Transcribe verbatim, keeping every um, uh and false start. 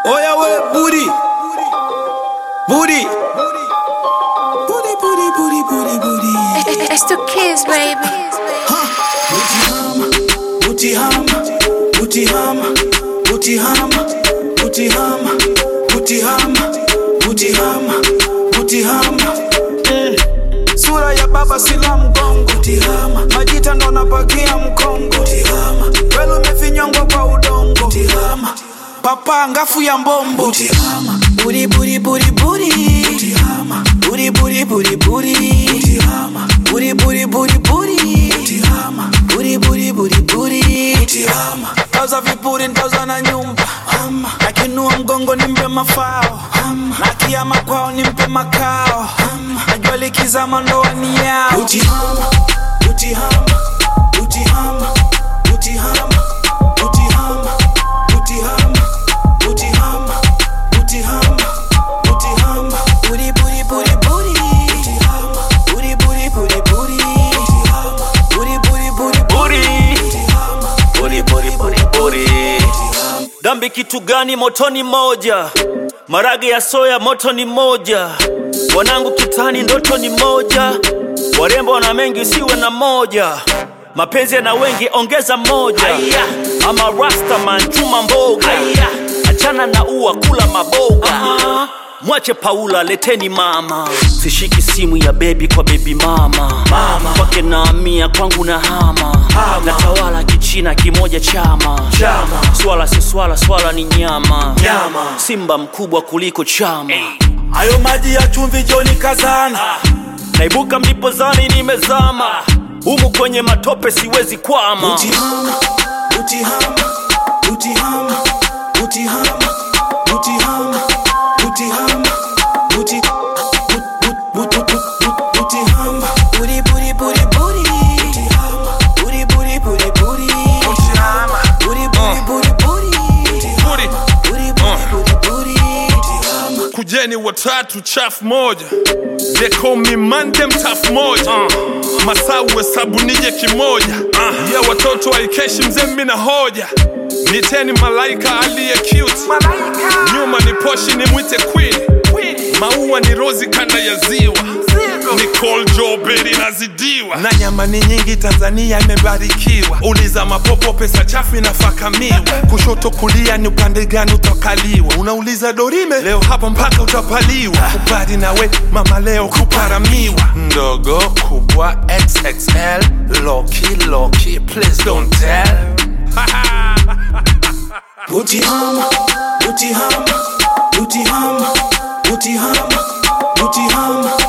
Oh yeah, way booty, booty, booty, booty, booty, booty, booty. It's the kids, baby. Booty hama, booty hama, booty hama, booty hama, booty hama, booty hama, booty hama. Sura ya baba sila mgongo, booty hama. Majita ndo napakia mkongo, booty hama. Welu mefinyongwa kwa udongo, booty hama. Papa ngafu ya mbombo, booty hama. Booty booty booty booty, booty hama. Booty booty booty booty, booty hama. Booty booty booty booty, booty hama. Booty booty booty booty, booty hama. Tauza vipuri ntauza na nyumba, hama. Nakinua mgongo nimpe mafao, hama. Nakiyama kwao nimpe makao, hama. Najua likizama ndoa ni yao. Booty hama, booty hama, booty hama, booty hama, booty hama, booty hama, booty hama, booty hama, booty hama. Booty booty booty booty, booty hama. Booty booty booty booty, booty hama. Booty booty booty booty, booty booty booty booty. Dambi kitu gani motoni moja, marage ya soya moto ni moja, wanangu kitani ndoto ni moja, warembo na mengi usiwe na moja, mapenzi na wengi ongeza moja. Ama rasta man chuma mboga, achana na ua kula maboga. uh-huh. Mwache Paula leteni mama, sishiki simu ya baby kwa baby mama, mama. Kwake na amia kwangu na hama, hama. Natawala kichina kimoja chama, chama. Swala si swala, swala ni nyama, nyama. Simba mkubwa kuliko chama. Ayo maji ya chumvi joni kazana, naibuka mlipozani nimezama, humu kwenye matope siwezi kwama. Booty hama, booty hama, booty hama, booty hama, booty hama, booty hama, booty, booty, booty hama. Booty booty booty booty, booty hama. Booty booty booty booty, booty hama. Booty booty booty booty, booty hama. Booty booty booty booty, booty hama. Kujeni watatu chafu moja, they call me man dem tough moja. uh. Masau hesabu nije kimoja, uh. Ya watoto waikeshi mzee mina hoja, niteni malaika aliye cute, malaika. Nyuma ni poshi ni mwite queen, queen. Maua ni rozi kanda ya ziwa, Nicole Joberi nazidiwa, na nyama ni nyingi Tanzania imebarikiwa. Uliza mapopo pesa chafu inafakamiwa, kushoto kulia ni upande gani utakaliwa. Unauliza Dorime leo hapa mpaka utapaliwa, kubali nawe mama leo kuparamiwa. Ndogo kubwa X X L, loki loki please don't tell. Booty hama, booty hama, booty hama, booty hama, booty hama.